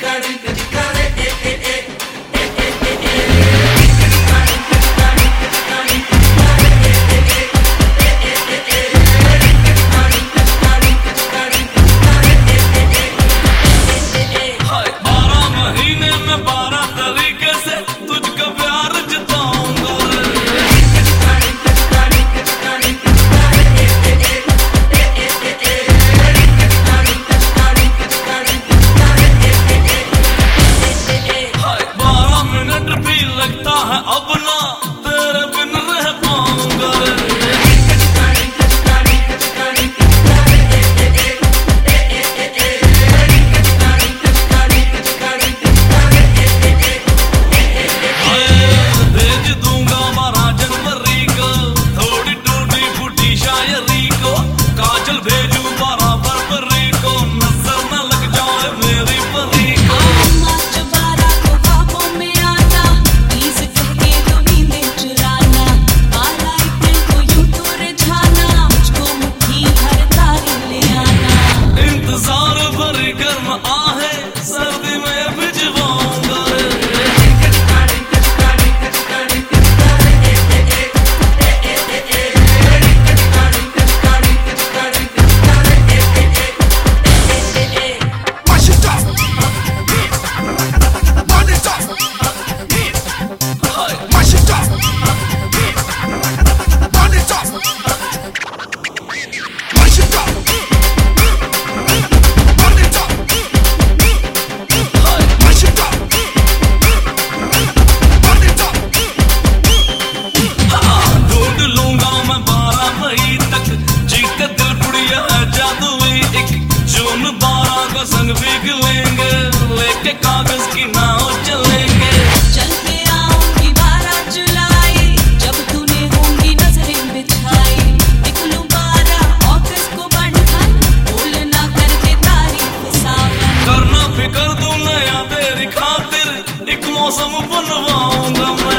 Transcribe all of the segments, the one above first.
संग भीग लेंगे, लेके कागज की नाव चलेंगे। चल के आऊंगी 12 जुलाई, जब तूने होंगी नजरें बिछाई। निकलूं 12 अगस्त को बंधन, भूल ना करके तारीफ सावन। करना फिकर दूं नया तेरी खातिर, एक मौसम बनवाऊंगा मैं।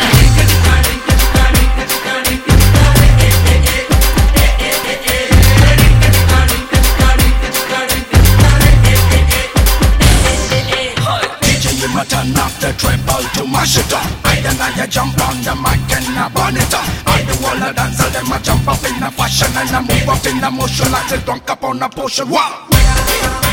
Turn off the treble to mash it up. I jump on the mic and I burn it up. I do all the dancers, them I jump up in the fashion and I move up in the motion like a drunk up on a potion. Wow.